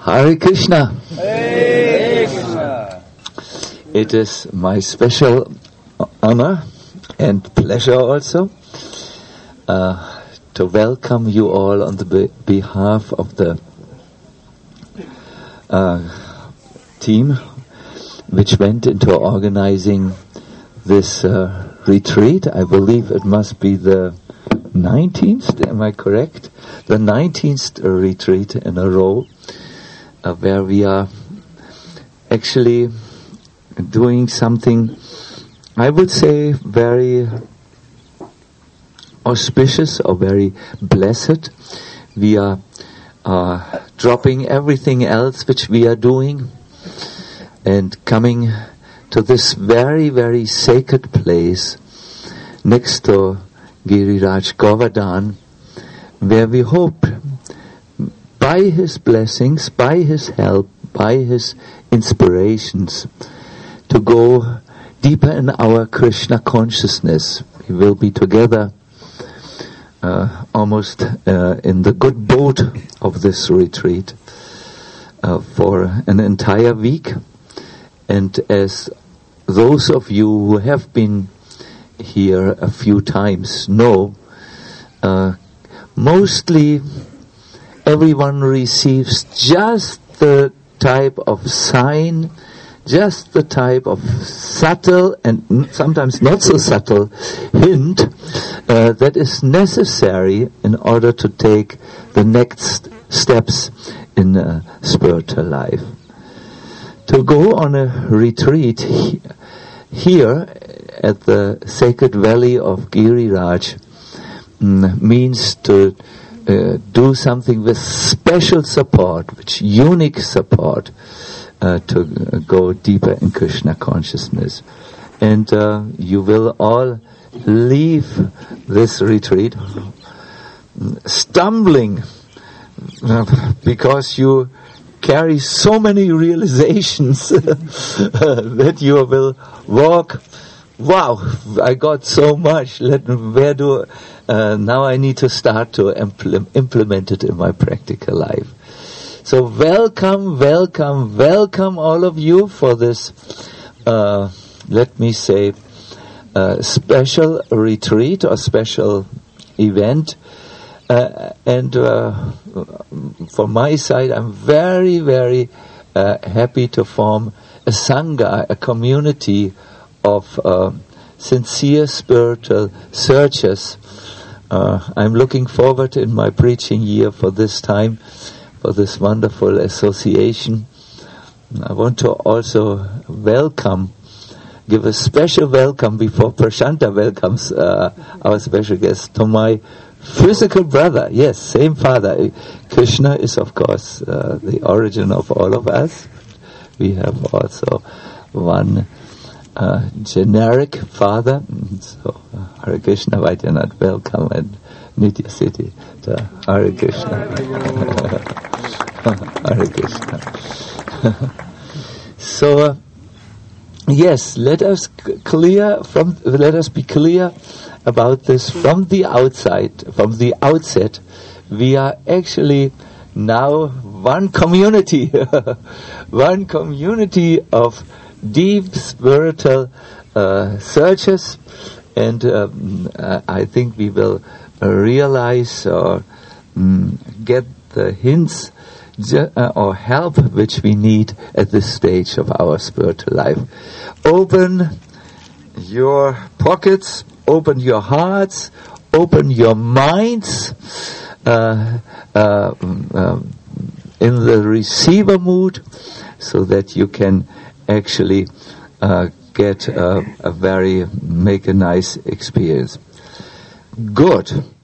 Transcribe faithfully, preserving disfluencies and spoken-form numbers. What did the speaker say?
Hare Krishna. Hare Krishna. It is my special honor and pleasure also uh, to welcome you all on the be- behalf of the uh, team which went into organizing this uh, retreat. I believe it must be the nineteenth, am I correct? The nineteenth retreat in a row uh, where we are actually doing something, I would say, very auspicious or very blessed. We are uh, dropping everything else which we are doing and coming to this very, very sacred place next to Giriraj Govardhan, where we hope by his blessings, by his help, by his inspirations to go deeper in our Krishna consciousness. We will be together uh, almost uh, in the good boat of this retreat uh, for an entire week. And as those of you who have been here a few times know, uh, mostly everyone receives just the type of sign, just the type of subtle and sometimes not so subtle hint uh, that is necessary in order to take the next steps in uh, spiritual life. To go on a retreat he- here at the sacred valley of Giriraj mm, means to uh, do something with special support, with unique support uh, to uh, go deeper in Krishna consciousness. And uh, you will all leave this retreat stumbling uh, because you carry so many realizations that you will walk. Wow, I got so much. Let where do uh, now I need to start to impl- implement it in my practical life. So welcome, welcome, welcome all of you for this. Uh, let me say uh, special retreat or special event. Uh, and uh, from my side, I'm very, very uh, happy to form a sangha, a community of uh, sincere spiritual searchers. Uh, I'm looking forward in my preaching year for this time, for this wonderful association. I want to also welcome, give a special welcome before Prashanta welcomes uh, our special guest, to my physical brother. Yes, same father. Krishna is, of course, uh, the origin of all of us. We have also one uh, generic father. So, uh, Hare Krishna, Vaidyanatha, welcome, and Nitya Siddhi to Hare Krishna. Hare Krishna. So, uh, yes, let us c- clear from. Let us be clear about this from the outside, from the outset. We are actually now one community, one community of deep spiritual uh, searchers, and um, I think we will realize or um, get the hints ju- uh, or help which we need at this stage of our spiritual life. Open your pockets, open your hearts, open your minds uh, uh, um, in the receiver mood, so that you can actually uh, get uh, a very, make a nice experience. Good.